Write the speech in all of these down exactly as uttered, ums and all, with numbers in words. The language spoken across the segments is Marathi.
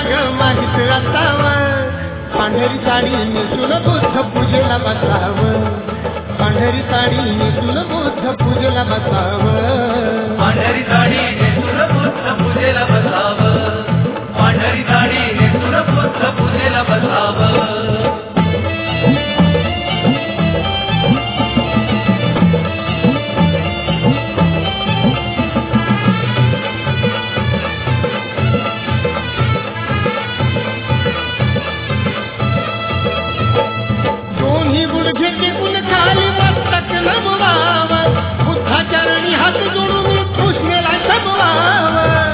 ग माहीत असावं, पांढरी साडी नेसून बुद्ध पूजेला बसावं, पांढरी साडी नेसून बुद्ध पूजेला बसावं, पांढरी साडी नेसून बुद्ध पूजेला बसावं, पांढरी साडी नेसून बुद्ध पूजेला बसावं. बुद्धाचरणी हात जोडून कृष्णेला शमवावं,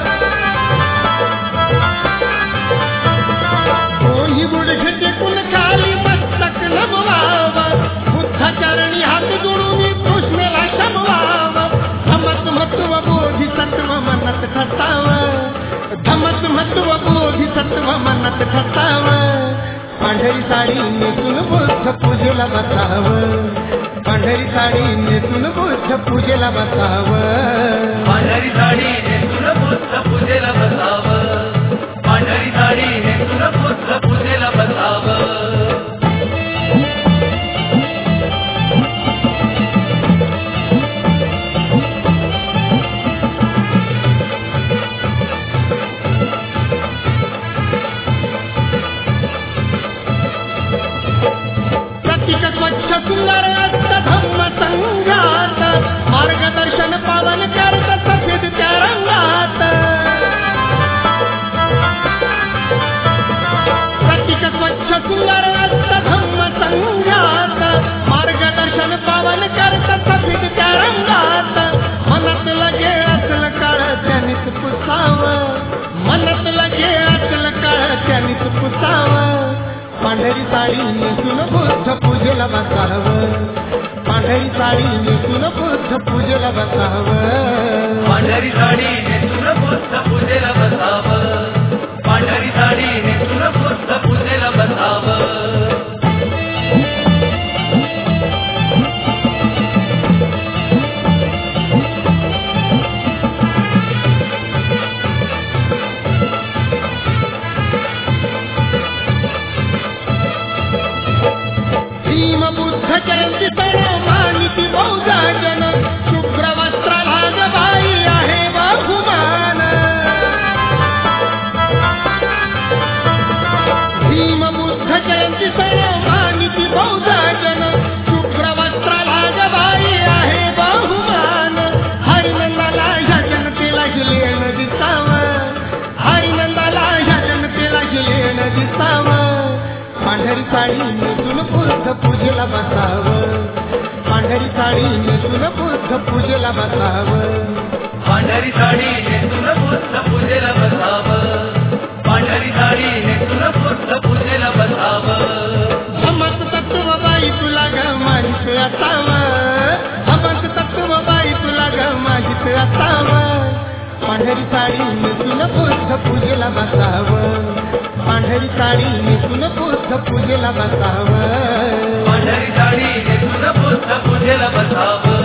दोन्ही गुडघे टेकून खाली मस्तक नमवावं, बुद्धाचरणी हात जोडून कृष्णेला शमवावं. धमत महत्व बोधिसत्व मनात ठसावं, धमत महत्व बोधिसत्व मनात ठसावं, पांढरी साडी नेसून बुद्ध पूजेला बसावं, पांढरी साडी नेसून बुद्ध पूजेला बसावं, पांढरी साडी नेसून बुद्ध पूजेला बसावं, पांढरी साडी नेसून बुद्ध पूजेला बसावं. स्वच्छ सुंदर असत धम्म संघात, मार्गदर्शन पावन करत सफेद त्या रंगात. प्रतीक स्वच्छ सुंदर असत धम्म संघात, मार्गदर्शन पावन करत सफेद त्या रंगात. मनात लगे असल काळ त्यानीच पुसावं, मनात लगे असल काळ त्यानीच पुसावं, पांढरी साडी नेसून बुद्ध पूजेला बसावं, पांढरी साडी नेसून बुद्ध पूजेला बसावं, पांढरी साडी नेसून बुद्ध पूजेला बसावं, पांढरी साडी नेसून बुद्ध पूजेला बसावं. बुद्ध जयंती सण मानिती बहुजन, शुभ्र वस्त्र भागबाई आहे बहुमान. भीम बुद्ध जयंती सण मानिती बहुजन, शुभ्र वस्त्र भागबाई आहे बहुमान. हरिनंदाला ह्या जनतेला लेण दिसावं, हरिनंदाला ह्या जनतेला लेण दिसावं, पांढरी साडी नेसून बुद्ध पूजेला बसावं, पांढरी साडी नेसून बुद्ध पूजेला बसावं, पांढरी साडी नेसून बुद्ध पूजेला बसावं, पांढरी साडी नेसून बुद्ध पूजेला बसावं. समस्त तत्व बाई तुला ग माहीत असावं, समस्त तत्व बाई तुला ग माहीत असावं, पांढरी साडी नेसून बुद्ध पूजेला बसावं, पांढरी साडी नेसून बुद्ध पूजेला बसावं, पांढरी साडी नेसून बुद्ध पूजेला बसावं.